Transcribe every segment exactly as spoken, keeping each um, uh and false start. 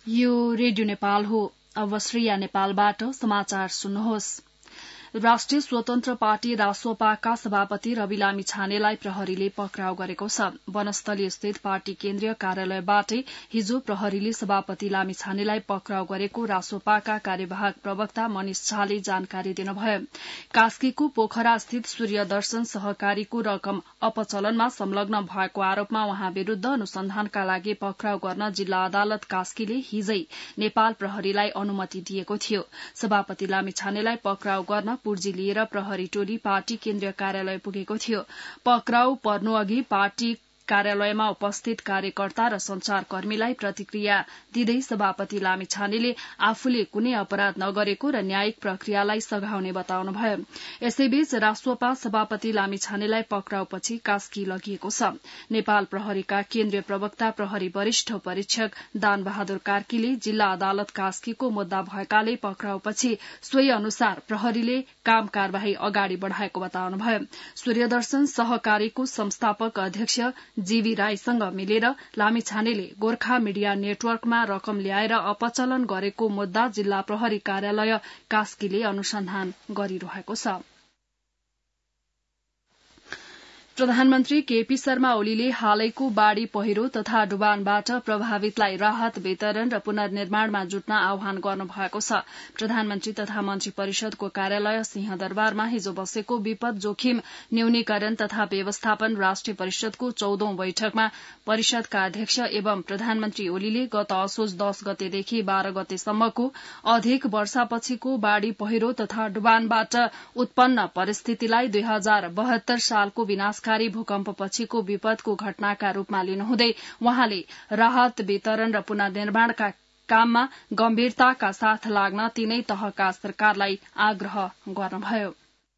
यो रेडियो नेपाल हो। अब श्रेया नेपालबाट समाचार सुन्नुहोस्। राष्ट्रिय स्वतन्त्र पार्टी रासोपाका सभापति रवि लामिछानेलाई प्रहरीले पक्राउ गरेको छ। वनस्थली स्थित पार्टी केन्द्रीय कार्यालयबाटै हिजो प्रहरीले सभापति लामिछानेलाई पक्राउ गरेको रासोपाका कार्यवाहक प्रवक्ता मनिष झाले जानकारी दिनुभयो। कास्कीको पोखरा स्थित सूर्य दर्शन सहकारीको रकम अपचलनमा संलग्न भएको आरोपमा उहाँ विरूद्ध अनुसन्धानका लागि पक्राउ गर्न जिल्ला अदालत कास्कीले हिजै नेपाल प्रहरीलाई अनुमति दिएको थियो। सभापति लामिछानेलाई पक्राउ गर्न पुर्जी लिएर प्रहरी टोली पार्टी केन्द्रीय कार्यालय पुगेको थियो। पक्राउ पर्नु अघि पार्टी कार्यालयमा उपस्थित कार्यकर्ता र संचारकर्मीलाई प्रतिक्रिया दिँदै सभापति लामिछानेले आफूले कुनै अपराध नगरेको र न्यायिक प्रक्रियालाई सघाउने बताउनुभयो। यसैबीच रासोपा सभापति लामिछानेलाई पक्राउपछि कास्की लगिएको छ। नेपाल प्रहरीका केन्द्रीय प्रवक्ता प्रहरी वरिष्ठ परीक्षक दान बहादुर कार्कीले जिल्ला अदालत कास्कीको मुद्दा भएकाले पक्राउपछि सोही अनुसार प्रहरीले काम कार्यवाही अगाडि बढ़ाएको बताउनुभयो। सूर्यदर्शन सहकारीको संस्थापक अध्यक्ष जीवी राईसँग मिलेर लामिछानेले गोर्खा मिडिया नेटवर्कमा रकम ल्याएर अपचलन गरेको मुद्दा जिल्ला प्रहरी कार्यालय कास्कीले अनुसन्धान गरिरहेको छ। प्रधानमन्त्री केपी शर्मा ओलीले हालैको बाढ़ी पहिरो तथा डुबानबाट प्रभावितलाई राहत वितरण र पुनर्निर्माणमा जुट्न आह्वान गर्नुभएको छ। प्रधानमन्त्री तथा मन्त्री परिषदको कार्यालय सिंहदरबारमा हिजो बसेको विपद जोखिम न्यूनीकरण तथा व्यवस्थापन राष्ट्रिय परिषदको चौधौं बैठकमा परिषदका अध्यक्ष एवं प्रधानमन्त्री ओलीले गत असोज दश गतेदेखि बाह्र गतेसम्मको अधिक वर्षापछिको बाढ़ी पहिरो तथा डुबानबाट उत्पन्न परिस्थितिलाई दुई हजार बहत्तर सालको विनाश भूकम्पपछिको विपदको घटनाका रूपमा लिनुहुँदै वहाँले राहत वितरण र पुनर्निर्माणका काममा गम्भीरताका साथ लाग्न तीनै तहका सरकारलाई आग्रह गर्नुभयो।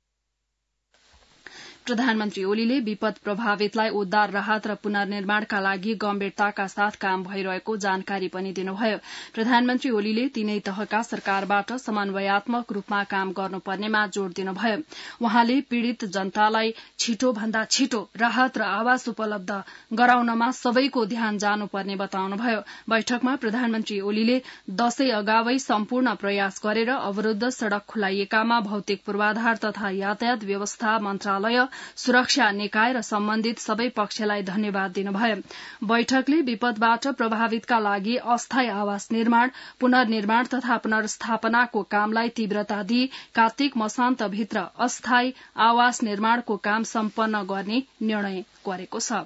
प्रधानमन्त्री ओलीले विपद प्रभावितलाई उद्धार राहत र पुनर्निर्माणका लागि गम्भीरताका साथ काम भइरहेको जानकारी पनि दिनुभयो। प्रधानमन्त्री ओलीले तीनै तहका सरकारबाट समन्वयात्मक रूपमा काम गर्नुपर्नेमा जोड़ दिनुभयो। वहाँले पीड़ित जनतालाई छिटो भन्दा छिटो राहत र आवास उपलब्ध गराउनमा सबैको ध्यान जानुपर्ने बताउनुभयो। बैठकमा प्रधानमन्त्री ओलीले दशैं अगावै सम्पूर्ण प्रयास गरेर अवरूद्ध सड़क खुलाइएकामा भौतिक पूर्वाधार तथा यातायात व्यवस्था मन्त्रालय सुरक्षा निकाय र सम्बन्धित सबै पक्षलाई धन्यवाद दिनुभयो। बैठकले विपदबाट प्रभावितका लागि अस्थायी आवास निर्माण पुनर्निर्माण तथा पुनर्स्थापनाको कामलाई तीव्रता दिई कार्तिक मसान्तभित्र अस्थायी आवास निर्माणको काम सम्पन्न गर्ने निर्णय गरेको छ।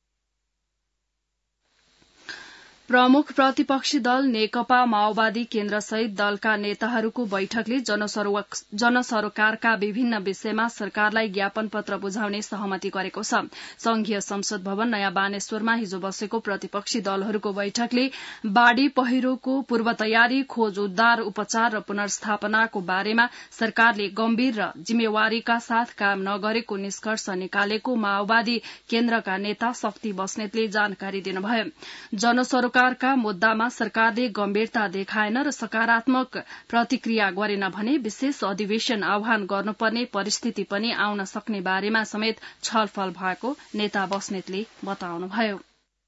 प्रमुख प्रतिपक्षी दल नेकपा माओवादी केन्द्रसहित दलका नेताहरूको बैठकले जनसरोकारका विभिन्न विषयमा सरकारलाई ज्ञापन पत्र बुझाउने सहमति गरेको छ। संघीय संसद भवन नयाँ बानेश्वरमा हिजो बसेको प्रतिपक्षी दलहरूको बैठकले बाढ़ी पहिरोको पूर्व तयारी खोज उद्धार उपचार र पुनर्स्थापनाको बारेमा सरकारले गम्भीर र जिम्मेवारीका साथ काम नगरेको निष्कर्ष निकालेको माओवादी केन्द्रका नेता शक्ति बस्नेतले जानकारी दिनुभयो। जनसरोकार सरकारका मुद्दामा सरकारले गम्भीरता देखाएन र सकारात्मक प्रतिक्रिया गरेन भने विशेष अधिवेशन आह्वान गर्नुपर्ने परिस्थिति पनि आउन सक्ने बारेमा समेत छलफल भएको नेता बस्नेतले बताउनुभयो।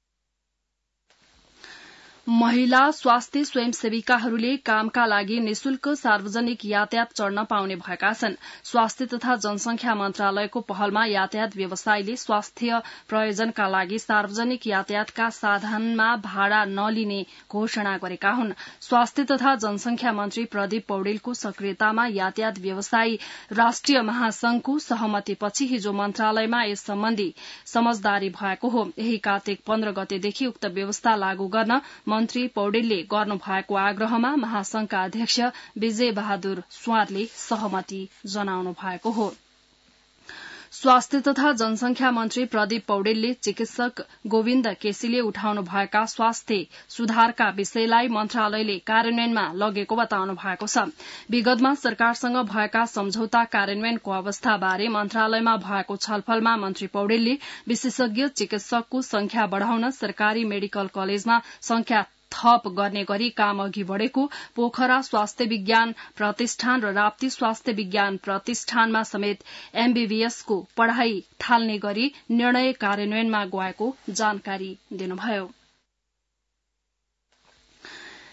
महिला स्वास्थ्य स्वयंसेविकाहरूले कामका लागि निशुल्क सार्वजनिक यातायात चढ़न पाउने भएका छन्। स्वास्थ्य तथा जनसंख्या मन्त्रालयको पहलमा यातायात व्यवसायीले स्वास्थ्य प्रयोजनका लागि सार्वजनिक यातायातका साधनमा भाड़ा नलिने घोषणा गरेका हुन्। स्वास्थ्य तथा जनसंख्या मन्त्री प्रदीप पौडेलको सक्रियतामा यातायात व्यवसायी राष्ट्रिय महासंघको सहमतिपछि हिजो मन्त्रालयमा यस सम्बन्धी समझदारी भएको हो। यही कार्तिक पन्ध्र गतेदेखि उक्त व्यवस्था लागू गर्न मन्त्री पौडेलले गर्नु भएको आग्रहमा महासंघका अध्यक्ष विजय बहादुर स्वारले सहमति जनाउनु भएको हो। स्वास्थ्य तथा जनसंख्या मन्त्री प्रदीप पौडेलले चिकित्सक गोविन्द केसीले उठाउनु भएका स्वास्थ्य सुधारका विषयलाई मन्त्रालयले कार्यान्वयनमा लगेको बताउनु भएको छ। विगतमा सरकारसँग भएका सम्झौता कार्यान्वयनको अवस्थाबारे मन्त्रालयमा भएको छलफलमा मन्त्री पौडेलले विशेषज्ञ चिकित्सकको संख्या बढ़ाउन सरकारी मेडिकल कलेजमा संख्या थप गर्ने गरी काम अघि बढ़ेको पोखरा स्वास्थ्य विज्ञान प्रतिष्ठान र राप्ती स्वास्थ्य विज्ञान प्रतिष्ठानमा समेत एमबीबीएसको पढ़ाई थाल्ने गरी निर्णय कार्यान्वयनमा गएको जानकारी दिनुभयो।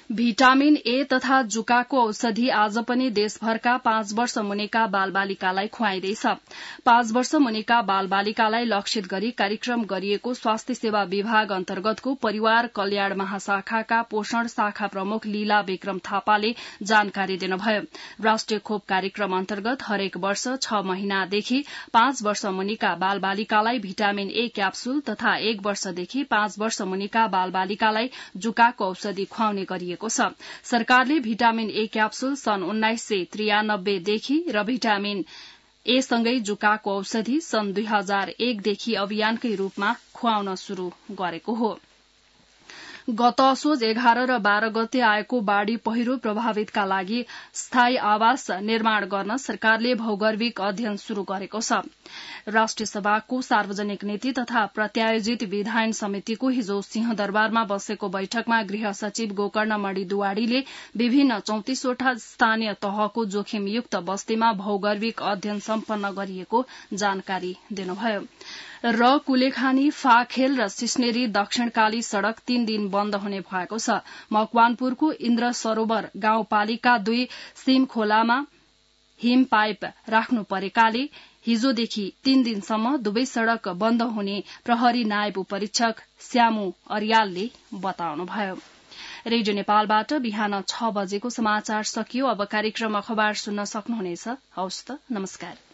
भिटामिन ए तथा जुकाको औषधि आज पनि देशभरका पाँच वर्ष मुनिका बालबालिकालाई खुवाइँदैछ। पाँच वर्ष मुनिका बालबालिकालाई लक्षित गरी कार्यक्रम गरिएको स्वास्थ्य सेवा विभाग अन्तर्गतको परिवार कल्याण महाशाखाका पोषण शाखा प्रमुख लीला विक्रम थापाले जानकारी दिनुभयो। राष्ट्रिय खोप कार्यक्रम अन्तर्गत हरेक वर्ष छ महिनादेखि पाँच वर्ष मुनिका बालबालिकालाई भिटामिन ए क्याप्सूल तथा एक वर्षदेखि पाँच वर्ष मुनिका बालबालिकालाई जुकाको औषधि खुवाउने गरिएको छ। सरकारले भिटामिन ए क्याप्सूल सन् उन्नाइस सय त्रियानब्बेदेखि र भिटामिन ए सँगै जुकाको औषधि सन् दुई हजार एकदेखि अभियानकै रूपमा खुवाउन शुरू गरेको हो। गत असोज एघार र बाह्र गते आएको बाढ़ी पहिरो प्रभावितका लागि स्थायी आवास निर्माण गर्न सरकारले भौगर्भिक अध्ययन शुरू गरेको छ। राष्ट्रिय सभाको सार्वजनिक नीति तथा प्रत्यायोजित विधायन समितिको हिजो सिंहदरबारमा बसेको बैठकमा गृह सचिव गोकर्ण मणि दुवाडीले विभिन्न चौतिसवटा स्थानीय तहको जोखिमयुक्त बस्तीमा भौगर्भिक अध्ययन सम्पन्न गरिएको जानकारी दिनुभयो। र कुलेखानी फाखेल र सिस्नेरी दक्षिणकाली सड़क तीन दिन बन्द हुने भएको छ। मकवानपुरको इन्द्र सरोवर गाउँपालिका दुई सिम खोलामा हिम पाइप राख्नु परेकाले हिजोदेखि तीन दिनसम्म दुवै सड़क बन्द हुने प्रहरी नायब उपरीक्षक श्यामु अर्यालले बताउनुभयो। रेडियो नेपालबाट बिहान छ बजेको समाचार सकियो। अब कार्यक्रम अखबार सुन्न सक्नुहुनेछ। हवस् त, नमस्कार।